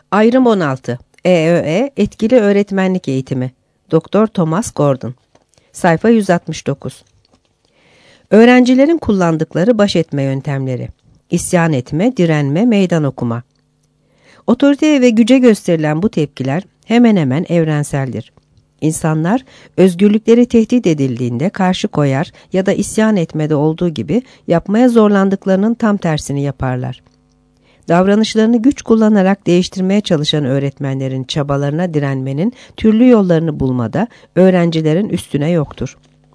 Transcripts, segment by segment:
Ayrım 16. EÖE Etkili Öğretmenlik Eğitimi. Dr. Thomas Gordon. Sayfa 169. Öğrencilerin kullandıkları baş etme yöntemleri. İsyan etme, direnme, meydan okuma. Otoriteye ve güce gösterilen bu tepkiler hemen hemen evrenseldir. İnsanlar özgürlükleri tehdit edildiğinde karşı koyar ya da isyan etmede olduğu gibi yapmaya zorlandıklarının tam tersini yaparlar. Davranışlarını güç kullanarak değiştirmeye çalışan öğretmenlerin çabalarına direnmenin türlü yollarını bulmada öğrencilerin üstüne yoktur.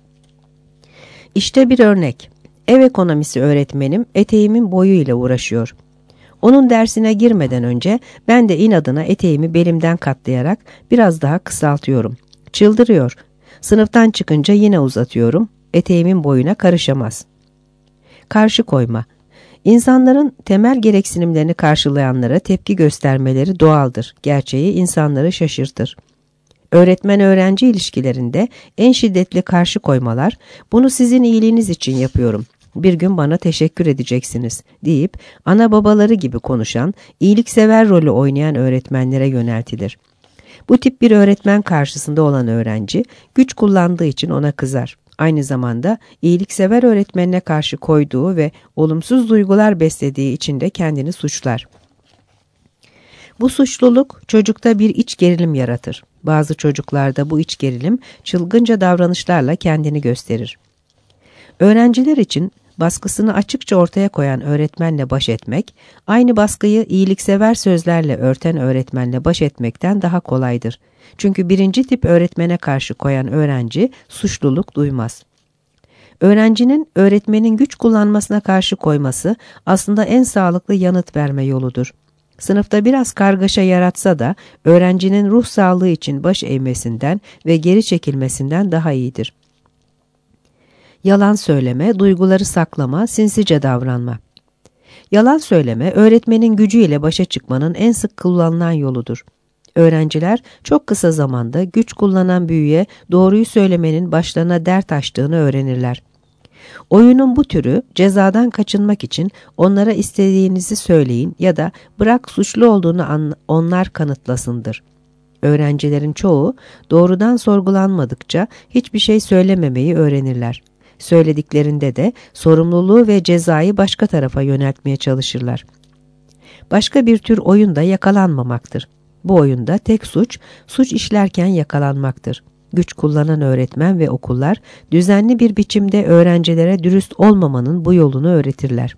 İşte bir örnek. Ev ekonomisi öğretmenim eteğimin boyu ile uğraşıyor. Onun dersine girmeden önce ben de inadına eteğimi belimden katlayarak biraz daha kısaltıyorum. Çıldırıyor. Sınıftan çıkınca yine uzatıyorum. Eteğimin boyuna karışamaz. Karşı koyma. İnsanların temel gereksinimlerini karşılayanlara tepki göstermeleri doğaldır. Gerçeği insanları şaşırtır. Öğretmen-öğrenci ilişkilerinde en şiddetli karşı koymalar, bunu sizin iyiliğiniz için yapıyorum, bir gün bana teşekkür edeceksiniz deyip ana babaları gibi konuşan, iyiliksever rolü oynayan öğretmenlere yöneltilir. Bu tip bir öğretmen karşısında olan öğrenci, güç kullandığı için ona kızar. Aynı zamanda iyiliksever öğretmenine karşı koyduğu ve olumsuz duygular beslediği için de kendini suçlar. Bu suçluluk çocukta bir iç gerilim yaratır. Bazı çocuklarda bu iç gerilim çılgınca davranışlarla kendini gösterir. Öğrenciler için baskısını açıkça ortaya koyan öğretmenle baş etmek, aynı baskıyı iyiliksever sözlerle örten öğretmenle baş etmekten daha kolaydır. Çünkü birinci tip öğretmene karşı koyan öğrenci suçluluk duymaz. Öğrencinin öğretmenin güç kullanmasına karşı koyması aslında en sağlıklı yanıt verme yoludur. Sınıfta biraz kargaşa yaratsa da öğrencinin ruh sağlığı için baş eğmesinden ve geri çekilmesinden daha iyidir. Yalan söyleme, duyguları saklama, sinsice davranma. Yalan söyleme, öğretmenin gücüyle başa çıkmanın en sık kullanılan yoludur. Öğrenciler çok kısa zamanda güç kullanan büyüye doğruyu söylemenin başlarına dert açtığını öğrenirler. Oyunun bu türü cezadan kaçınmak için onlara istediğinizi söyleyin ya da bırak suçlu olduğunu onlar kanıtlasındır. Öğrencilerin çoğu doğrudan sorgulanmadıkça hiçbir şey söylememeyi öğrenirler. Söylediklerinde de sorumluluğu ve cezayı başka tarafa yöneltmeye çalışırlar. Başka bir tür oyun da yakalanmamaktır. Bu oyunda tek suç işlerken yakalanmaktır. Güç kullanan öğretmen ve okullar düzenli bir biçimde öğrencilere dürüst olmamanın bu yolunu öğretirler.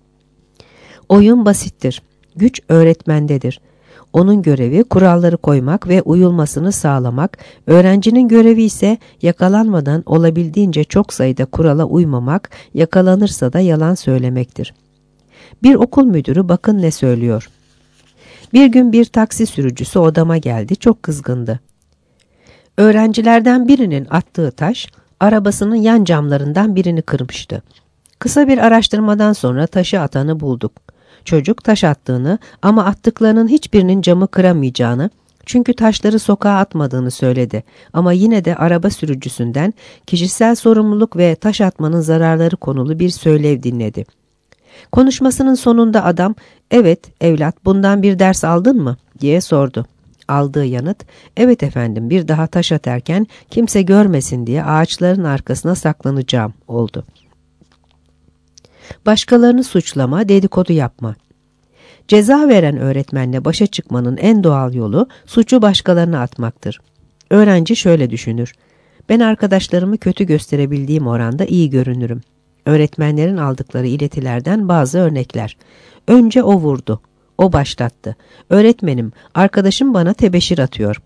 Oyun basittir. Güç öğretmendedir. Onun görevi kuralları koymak ve uyulmasını sağlamak, öğrencinin görevi ise yakalanmadan olabildiğince çok sayıda kurala uymamak, yakalanırsa da yalan söylemektir. Bir okul müdürü bakın ne söylüyor. Bir gün bir taksi sürücüsü odama geldi, çok kızgındı. Öğrencilerden birinin attığı taş, arabasının yan camlarından birini kırmıştı. Kısa bir araştırmadan sonra taşı atanı bulduk. Çocuk taş attığını ama attıklarının hiçbirinin camı kıramayacağını, çünkü taşları sokağa atmadığını söyledi. Ama yine de araba sürücüsünden kişisel sorumluluk ve taş atmanın zararları konulu bir söylev dinledi. Konuşmasının sonunda adam, "Evet evlat, bundan bir ders aldın mı?" diye sordu. Aldığı yanıt, "Evet efendim, bir daha taş atarken kimse görmesin diye ağaçların arkasına saklanacağım" oldu. Başkalarını suçlama, dedikodu yapma. Ceza veren öğretmenle başa çıkmanın en doğal yolu suçu başkalarına atmaktır. Öğrenci şöyle düşünür: ben arkadaşlarımı kötü gösterebildiğim oranda iyi görünürüm. Öğretmenlerin aldıkları iletilerden bazı örnekler. Önce o vurdu. O başlattı. Öğretmenim, arkadaşım bana tebeşir atıyor.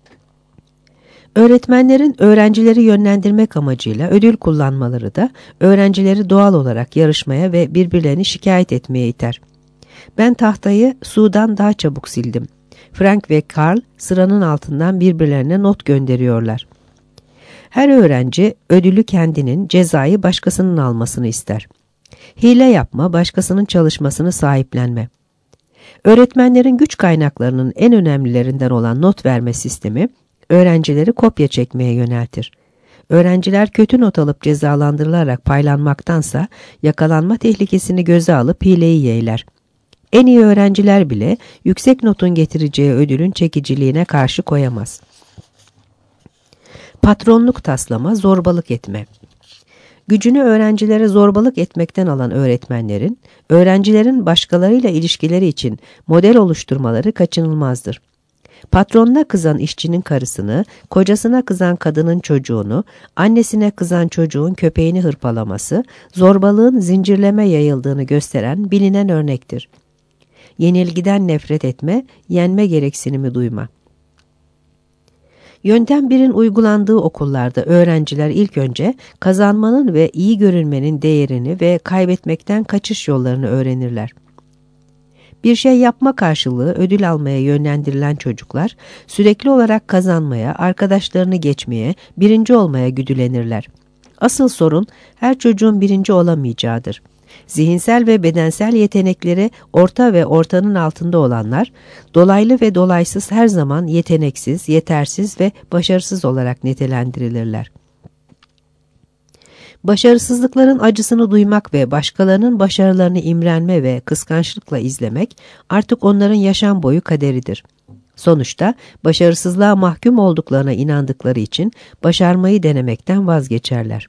Öğretmenlerin öğrencileri yönlendirmek amacıyla ödül kullanmaları da öğrencileri doğal olarak yarışmaya ve birbirlerini şikayet etmeye iter. Ben tahtayı sudan daha çabuk sildim. Frank ve Carl sıranın altından birbirlerine not gönderiyorlar. Her öğrenci ödülü kendinin, cezayı başkasının almasını ister. Hile yapma, başkasının çalışmasını sahiplenme. Öğretmenlerin güç kaynaklarının en önemlilerinden olan not verme sistemi, öğrencileri kopya çekmeye yöneltir. Öğrenciler kötü not alıp cezalandırılarak paylanmaktansa yakalanma tehlikesini göze alıp hileyi yeğler. En iyi öğrenciler bile yüksek notun getireceği ödülün çekiciliğine karşı koyamaz. Patronluk taslama, zorbalık etme. Gücünü öğrencilere zorbalık etmekten alan öğretmenlerin, öğrencilerin başkalarıyla ilişkileri için model oluşturmaları kaçınılmazdır. Patronuna kızan işçinin karısını, kocasına kızan kadının çocuğunu, annesine kızan çocuğun köpeğini hırpalaması, zorbalığın zincirleme yayıldığını gösteren bilinen örnektir. Yenilgiden nefret etme, yenme gereksinimi duyma. Yöntem 1'in uygulandığı okullarda öğrenciler ilk önce kazanmanın ve iyi görünmenin değerini ve kaybetmekten kaçış yollarını öğrenirler. Bir şey yapma karşılığı ödül almaya yönlendirilen çocuklar sürekli olarak kazanmaya, arkadaşlarını geçmeye, birinci olmaya güdülenirler. Asıl sorun her çocuğun birinci olamayacağıdır. Zihinsel ve bedensel yetenekleri orta ve ortanın altında olanlar, dolaylı ve dolaysız her zaman yeteneksiz, yetersiz ve başarısız olarak nitelendirilirler. Başarısızlıkların acısını duymak ve başkalarının başarılarını imrenme ve kıskançlıkla izlemek artık onların yaşam boyu kaderidir. Sonuçta başarısızlığa mahkum olduklarına inandıkları için başarmayı denemekten vazgeçerler.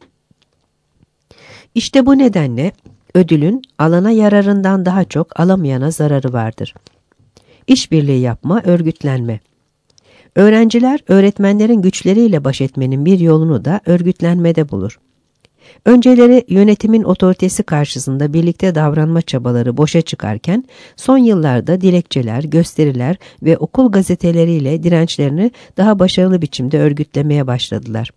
İşte bu nedenle ödülün alana yararından daha çok alamayana zararı vardır. İşbirliği yapma, örgütlenme. Öğrenciler öğretmenlerin güçleriyle baş etmenin bir yolunu da örgütlenmede bulur. Önceleri yönetimin otoritesi karşısında birlikte davranma çabaları boşa çıkarken, son yıllarda dilekçeler, gösteriler ve okul gazeteleriyle dirençlerini daha başarılı biçimde örgütlemeye başladılar.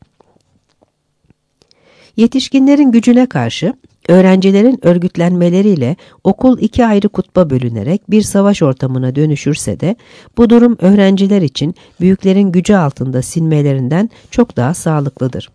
Yetişkinlerin gücüne karşı, öğrencilerin örgütlenmeleriyle okul iki ayrı kutba bölünerek bir savaş ortamına dönüşürse de, bu durum öğrenciler için büyüklerin gücü altında sinmelerinden çok daha sağlıklıdır.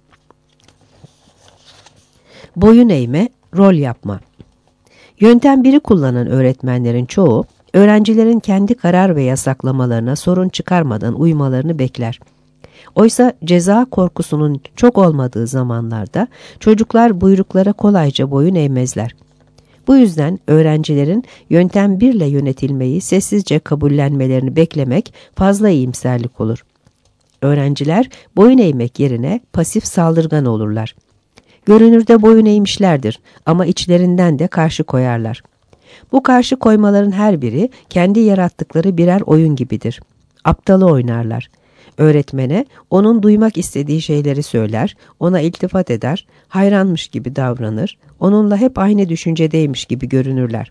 Boyun eğme, rol yapma. Yöntem 1'i kullanan öğretmenlerin çoğu, öğrencilerin kendi karar ve yasaklamalarına sorun çıkarmadan uymalarını bekler. Oysa ceza korkusunun çok olmadığı zamanlarda çocuklar buyruklara kolayca boyun eğmezler. Bu yüzden öğrencilerin yöntem 1 ile yönetilmeyi sessizce kabullenmelerini beklemek fazla iyimserlik olur. Öğrenciler boyun eğmek yerine pasif saldırgan olurlar. Görünürde boyun eğmişlerdir ama içlerinden de karşı koyarlar. Bu karşı koymaların her biri kendi yarattıkları birer oyun gibidir. Aptalı oynarlar. Öğretmene onun duymak istediği şeyleri söyler, ona iltifat eder, hayranmış gibi davranır, onunla hep aynı düşüncedeymiş gibi görünürler.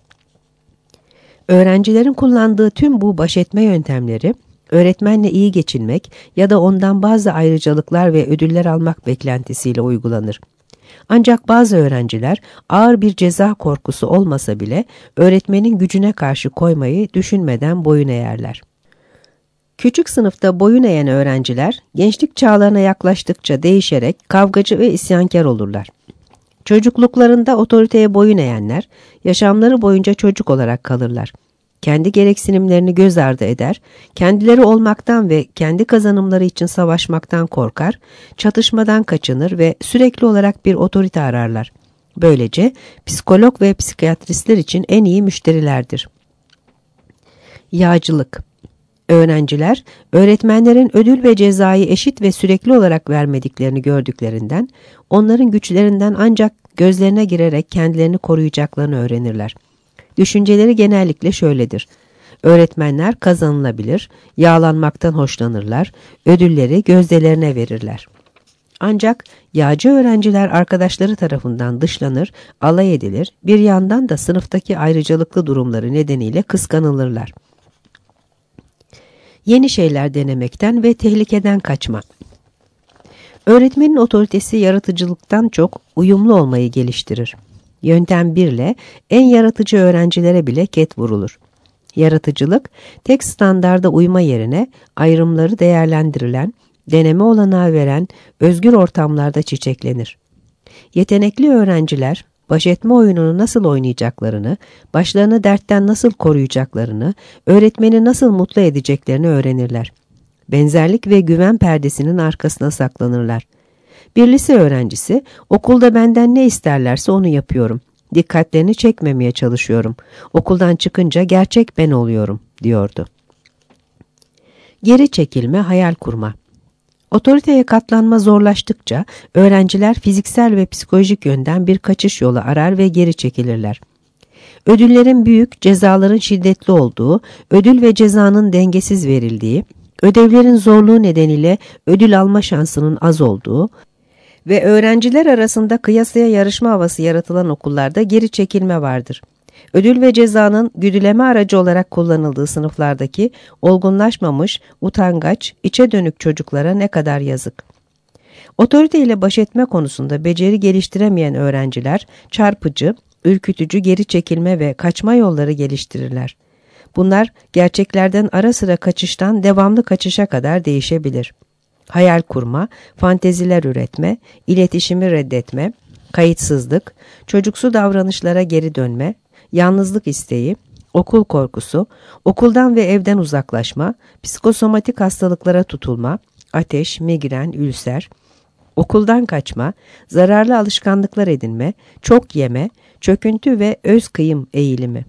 Öğrencilerin kullandığı tüm bu baş etme yöntemleri, öğretmenle iyi geçinmek ya da ondan bazı ayrıcalıklar ve ödüller almak beklentisiyle uygulanır. Ancak bazı öğrenciler ağır bir ceza korkusu olmasa bile öğretmenin gücüne karşı koymayı düşünmeden boyun eğerler. Küçük sınıfta boyun eğen öğrenciler gençlik çağlarına yaklaştıkça değişerek kavgacı ve isyankar olurlar. Çocukluklarında otoriteye boyun eğenler yaşamları boyunca çocuk olarak kalırlar. Kendi gereksinimlerini göz ardı eder, kendileri olmaktan ve kendi kazanımları için savaşmaktan korkar, çatışmadan kaçınır ve sürekli olarak bir otorite ararlar. Böylece psikolog ve psikiyatristler için en iyi müşterilerdir. Yağcılık. Öğrenciler, öğretmenlerin ödül ve cezayı eşit ve sürekli olarak vermediklerini gördüklerinden, onların güçlerinden ancak gözlerine girerek kendilerini koruyacaklarını öğrenirler. Düşünceleri genellikle şöyledir. Öğretmenler kazanılabilir, yağlanmaktan hoşlanırlar, ödülleri gözdelerine verirler. Ancak yağcı öğrenciler arkadaşları tarafından dışlanır, alay edilir, bir yandan da sınıftaki ayrıcalıklı durumları nedeniyle kıskanılırlar. Yeni şeyler denemekten ve tehlikeden kaçma. Öğretmenin otoritesi yaratıcılıktan çok uyumlu olmayı geliştirir. Yöntem 1 ile en yaratıcı öğrencilere bile ket vurulur. Yaratıcılık, tek standarda uyma yerine ayrımları değerlendirilen, deneme olanağı veren özgür ortamlarda çiçeklenir. Yetenekli öğrenciler, baş etme oyununu nasıl oynayacaklarını, başlarını dertten nasıl koruyacaklarını, öğretmeni nasıl mutlu edeceklerini öğrenirler. Benzerlik ve güven perdesinin arkasına saklanırlar. Bir lise öğrencisi, okulda benden ne isterlerse onu yapıyorum. Dikkatlerini çekmemeye çalışıyorum. Okuldan çıkınca gerçek ben oluyorum, diyordu. Geri çekilme, hayal kurma. Otoriteye katlanma zorlaştıkça öğrenciler fiziksel ve psikolojik yönden bir kaçış yolu arar ve geri çekilirler. Ödüllerin büyük, cezaların şiddetli olduğu, ödül ve cezanın dengesiz verildiği, ödevlerin zorluğu nedeniyle ödül alma şansının az olduğu ve öğrenciler arasında kıyasıya yarışma havası yaratılan okullarda geri çekilme vardır. Ödül ve cezanın güdüleme aracı olarak kullanıldığı sınıflardaki olgunlaşmamış, utangaç, içe dönük çocuklara ne kadar yazık. Otorite ile baş etme konusunda beceri geliştiremeyen öğrenciler çarpıcı, ürkütücü geri çekilme ve kaçma yolları geliştirirler. Bunlar gerçeklerden ara sıra kaçıştan devamlı kaçışa kadar değişebilir. Hayal kurma, fanteziler üretme, iletişimi reddetme, kayıtsızlık, çocuksu davranışlara geri dönme, yalnızlık isteği, okul korkusu, okuldan ve evden uzaklaşma, psikosomatik hastalıklara tutulma, ateş, migren, ülser, okuldan kaçma, zararlı alışkanlıklar edinme, çok yeme, çöküntü ve öz kıyım eğilimi.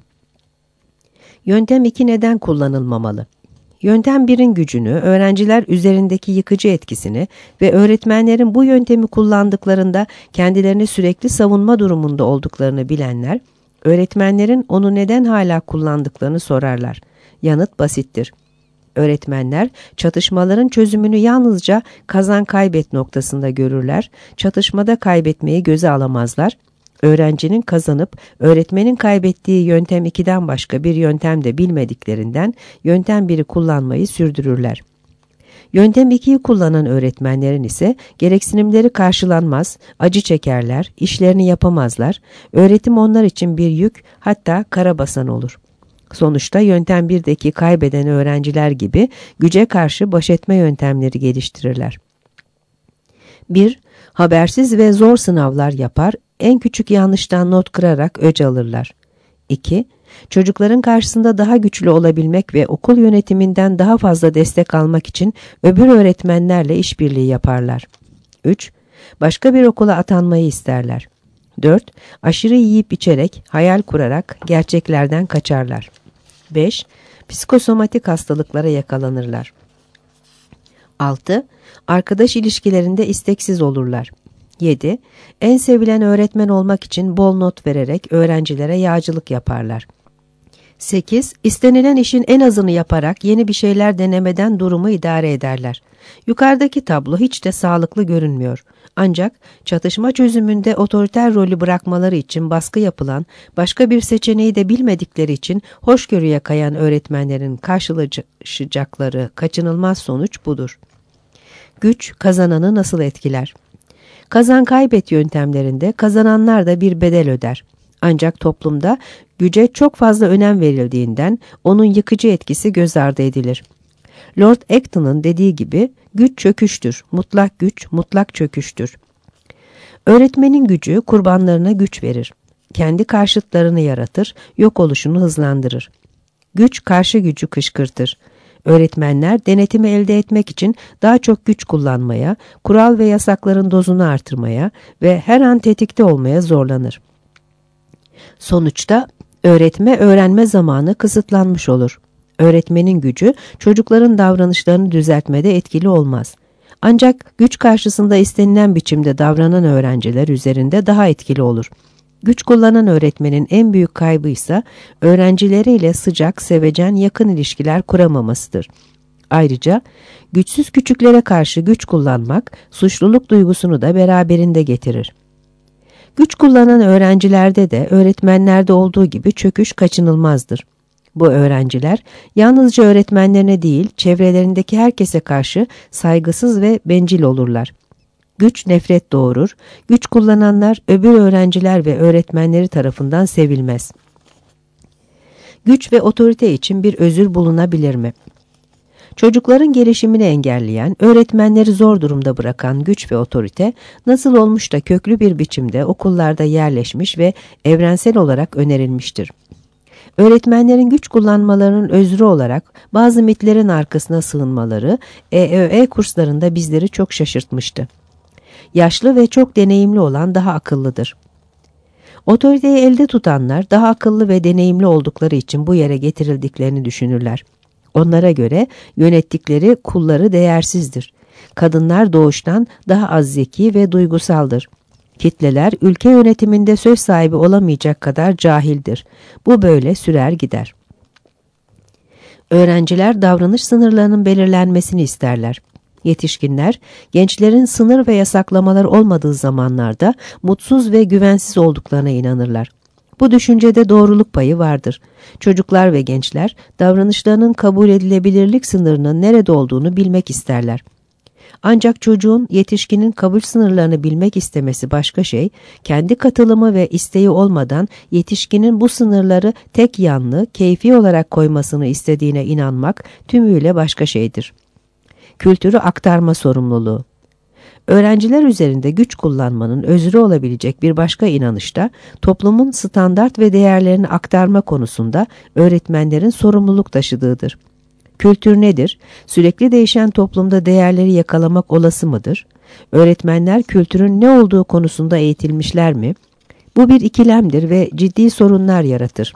Yöntem 2 neden kullanılmamalı? Yöntem 1'in gücünü, öğrenciler üzerindeki yıkıcı etkisini ve öğretmenlerin bu yöntemi kullandıklarında kendilerini sürekli savunma durumunda olduklarını bilenler, öğretmenlerin onu neden hala kullandıklarını sorarlar. Yanıt basittir. Öğretmenler çatışmaların çözümünü yalnızca kazan-kaybet noktasında görürler, çatışmada kaybetmeyi göze alamazlar. Öğrencinin kazanıp öğretmenin kaybettiği yöntem 2'den başka bir yöntem de bilmediklerinden yöntem 1'i kullanmayı sürdürürler. Yöntem 2'yi kullanan öğretmenlerin ise gereksinimleri karşılanmaz, acı çekerler, işlerini yapamazlar, öğretim onlar için bir yük, hatta karabasan olur. Sonuçta yöntem 1'deki kaybeden öğrenciler gibi güce karşı baş etme yöntemleri geliştirirler. 1. Habersiz ve zor sınavlar yapar, en küçük yanlıştan not kırarak öc alırlar. 2. Çocukların karşısında daha güçlü olabilmek ve okul yönetiminden daha fazla destek almak için öbür öğretmenlerle işbirliği yaparlar. 3. Başka bir okula atanmayı isterler. 4. Aşırı yiyip içerek, hayal kurarak gerçeklerden kaçarlar. 5. Psikosomatik hastalıklara yakalanırlar. 6. Arkadaş ilişkilerinde isteksiz olurlar. 7. En sevilen öğretmen olmak için bol not vererek öğrencilere yağcılık yaparlar. 8. İstenilen işin en azını yaparak yeni bir şeyler denemeden durumu idare ederler. Yukarıdaki tablo hiç de sağlıklı görünmüyor. Ancak çatışma çözümünde otoriter rolü bırakmaları için baskı yapılan, başka bir seçeneği de bilmedikleri için hoşgörüye kayan öğretmenlerin karşılaşacakları kaçınılmaz sonuç budur. Güç kazananı nasıl etkiler? Kazan-kaybet yöntemlerinde kazananlar da bir bedel öder. Ancak toplumda güce çok fazla önem verildiğinden onun yıkıcı etkisi göz ardı edilir. Lord Acton'un dediği gibi güç çöküştür, mutlak güç mutlak çöküştür. Öğretmenin gücü kurbanlarına güç verir. Kendi karşıtlarını yaratır, yok oluşunu hızlandırır. Güç karşı gücü kışkırtır. Öğretmenler denetimi elde etmek için daha çok güç kullanmaya, kural ve yasakların dozunu artırmaya ve her an tetikte olmaya zorlanır. Sonuçta öğrenme zamanı kısıtlanmış olur. Öğretmenin gücü çocukların davranışlarını düzeltmede etkili olmaz. Ancak güç karşısında istenilen biçimde davranan öğrenciler üzerinde daha etkili olur. Güç kullanan öğretmenin en büyük kaybı ise öğrencileriyle sıcak, sevecen, yakın ilişkiler kuramamasıdır. Ayrıca güçsüz küçüklere karşı güç kullanmak suçluluk duygusunu da beraberinde getirir. Güç kullanan öğrencilerde de öğretmenlerde olduğu gibi çöküş kaçınılmazdır. Bu öğrenciler yalnızca öğretmenlerine değil, çevrelerindeki herkese karşı saygısız ve bencil olurlar. Güç nefret doğurur, güç kullananlar öbür öğrenciler ve öğretmenleri tarafından sevilmez. Güç ve otorite için bir özür bulunabilir mi? Çocukların gelişimini engelleyen, öğretmenleri zor durumda bırakan güç ve otorite nasıl olmuş da köklü bir biçimde okullarda yerleşmiş ve evrensel olarak önerilmiştir. Öğretmenlerin güç kullanmalarının özrü olarak bazı mitlerin arkasına sığınmaları EÖE kurslarında bizleri çok şaşırtmıştı. Yaşlı ve çok deneyimli olan daha akıllıdır. Otoriteyi elde tutanlar daha akıllı ve deneyimli oldukları için bu yere getirildiklerini düşünürler. Onlara göre yönettikleri kulları değersizdir. Kadınlar doğuştan daha az zeki ve duygusaldır. Kitleler ülke yönetiminde söz sahibi olamayacak kadar cahildir. Bu böyle sürer gider. Öğrenciler davranış sınırlarının belirlenmesini isterler. Yetişkinler, gençlerin sınır ve yasaklamalar olmadığı zamanlarda mutsuz ve güvensiz olduklarına inanırlar. Bu düşüncede doğruluk payı vardır. Çocuklar ve gençler, davranışlarının kabul edilebilirlik sınırının nerede olduğunu bilmek isterler. Ancak çocuğun yetişkinin kabul sınırlarını bilmek istemesi başka şey, kendi katılımı ve isteği olmadan yetişkinin bu sınırları tek yanlı, keyfi olarak koymasını istediğine inanmak tümüyle başka şeydir. Kültürü aktarma sorumluluğu. Öğrenciler üzerinde güç kullanmanın özrü olabilecek bir başka inanış da toplumun standart ve değerlerini aktarma konusunda öğretmenlerin sorumluluk taşıdığıdır. Kültür nedir? Sürekli değişen toplumda değerleri yakalamak olası mıdır? Öğretmenler kültürün ne olduğu konusunda eğitilmişler mi? Bu bir ikilemdir ve ciddi sorunlar yaratır.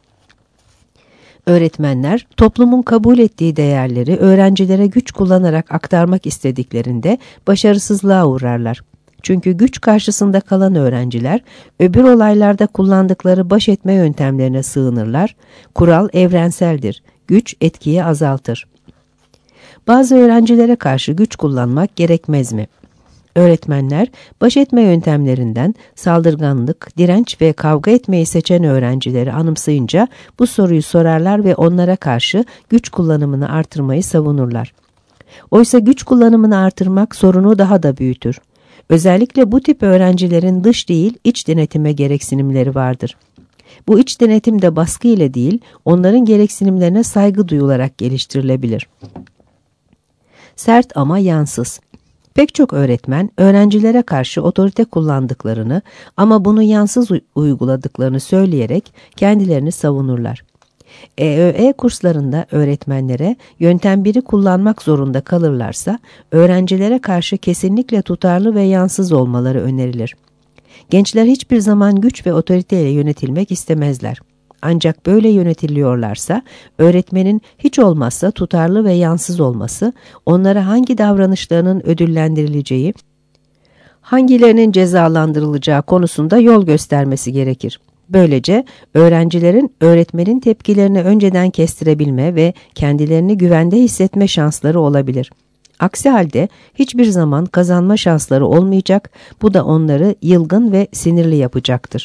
Öğretmenler, toplumun kabul ettiği değerleri öğrencilere güç kullanarak aktarmak istediklerinde başarısızlığa uğrarlar. Çünkü güç karşısında kalan öğrenciler, öbür olaylarda kullandıkları baş etme yöntemlerine sığınırlar. Kural evrenseldir. Güç etkiyi azaltır. Bazı öğrencilere karşı güç kullanmak gerekmez mi? Öğretmenler, baş etme yöntemlerinden saldırganlık, direnç ve kavga etmeyi seçen öğrencileri anımsayınca bu soruyu sorarlar ve onlara karşı güç kullanımını artırmayı savunurlar. Oysa güç kullanımını artırmak sorunu daha da büyütür. Özellikle bu tip öğrencilerin dış değil, iç denetime gereksinimleri vardır. Bu iç denetim de baskı ile değil, onların gereksinimlerine saygı duyularak geliştirilebilir. Sert ama yansız. Pek çok öğretmen, öğrencilere karşı otorite kullandıklarını ama bunu yansız uyguladıklarını söyleyerek kendilerini savunurlar. EÖE kurslarında öğretmenlere yöntem 1'i kullanmak zorunda kalırlarsa, öğrencilere karşı kesinlikle tutarlı ve yansız olmaları önerilir. Gençler hiçbir zaman güç ve otoriteyle yönetilmek istemezler. Ancak böyle yönetiliyorlarsa, öğretmenin hiç olmazsa tutarlı ve yansız olması, onlara hangi davranışlarının ödüllendirileceği, hangilerinin cezalandırılacağı konusunda yol göstermesi gerekir. Böylece öğrencilerin öğretmenin tepkilerini önceden kestirebilme ve kendilerini güvende hissetme şansları olabilir. Aksi halde hiçbir zaman kazanma şansları olmayacak, bu da onları yılgın ve sinirli yapacaktır.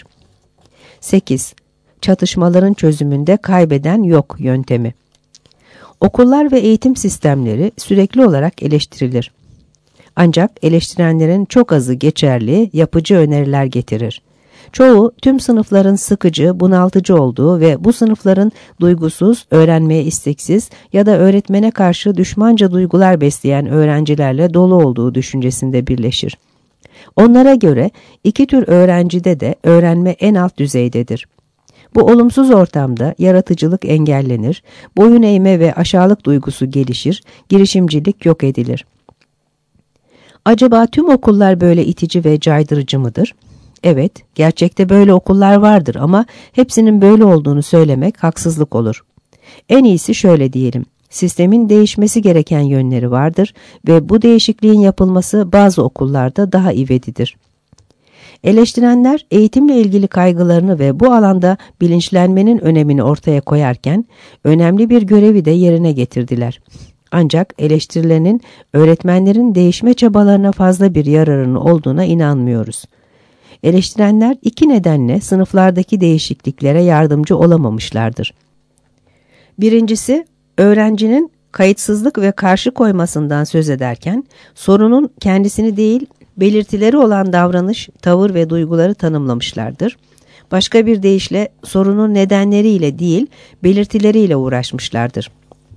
8. Çatışmaların çözümünde kaybeden yok yöntemi. Okullar ve eğitim sistemleri sürekli olarak eleştirilir. Ancak eleştirenlerin çok azı geçerli, yapıcı öneriler getirir. Çoğu tüm sınıfların sıkıcı, bunaltıcı olduğu ve bu sınıfların duygusuz, öğrenmeye isteksiz ya da öğretmene karşı düşmanca duygular besleyen öğrencilerle dolu olduğu düşüncesinde birleşir. Onlara göre iki tür öğrencide de öğrenme en alt düzeydedir. Bu olumsuz ortamda yaratıcılık engellenir, boyun eğme ve aşağılık duygusu gelişir, girişimcilik yok edilir. Acaba tüm okullar böyle itici ve caydırıcı mıdır? Evet, gerçekte böyle okullar vardır ama hepsinin böyle olduğunu söylemek haksızlık olur. En iyisi şöyle diyelim, sistemin değişmesi gereken yönleri vardır ve bu değişikliğin yapılması bazı okullarda daha ivedidir. Eleştirenler eğitimle ilgili kaygılarını ve bu alanda bilinçlenmenin önemini ortaya koyarken önemli bir görevi de yerine getirdiler. Ancak eleştirilerin öğretmenlerin değişme çabalarına fazla bir yararının olduğuna inanmıyoruz. Eleştirenler iki nedenle sınıflardaki değişikliklere yardımcı olamamışlardır. Birincisi, öğrencinin kayıtsızlık ve karşı koymasından söz ederken sorunun kendisini değil, belirtileri olan davranış, tavır ve duyguları tanımlamışlardır. Başka bir deyişle sorunun nedenleriyle değil, belirtileriyle uğraşmışlardır.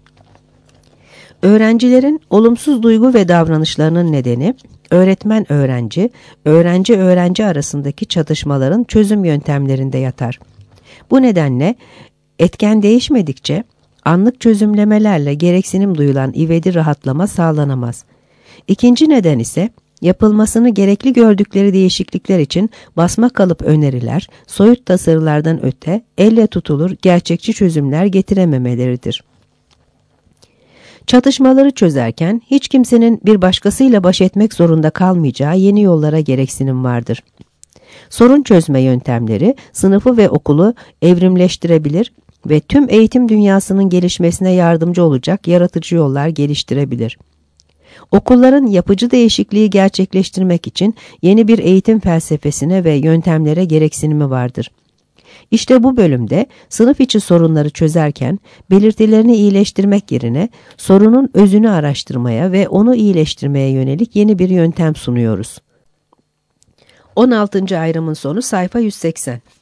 Öğrencilerin olumsuz duygu ve davranışlarının nedeni, öğretmen-öğrenci, öğrenci-öğrenci arasındaki çatışmaların çözüm yöntemlerinde yatar. Bu nedenle etken değişmedikçe anlık çözümlemelerle gereksinim duyulan ivedi rahatlama sağlanamaz. İkinci neden ise yapılmasını gerekli gördükleri değişiklikler için basmakalıp öneriler, soyut tasarılardan öte, elle tutulur gerçekçi çözümler getirememeleridir. Çatışmaları çözerken hiç kimsenin bir başkasıyla baş etmek zorunda kalmayacağı yeni yollara gereksinim vardır. Sorun çözme yöntemleri sınıfı ve okulu evrimleştirebilir ve tüm eğitim dünyasının gelişmesine yardımcı olacak yaratıcı yollar geliştirebilir. Okulların yapıcı değişikliği gerçekleştirmek için yeni bir eğitim felsefesine ve yöntemlere gereksinimi vardır. İşte bu bölümde sınıf içi sorunları çözerken belirtilerini iyileştirmek yerine sorunun özünü araştırmaya ve onu iyileştirmeye yönelik yeni bir yöntem sunuyoruz. 16. ayrımın sonu sayfa 180.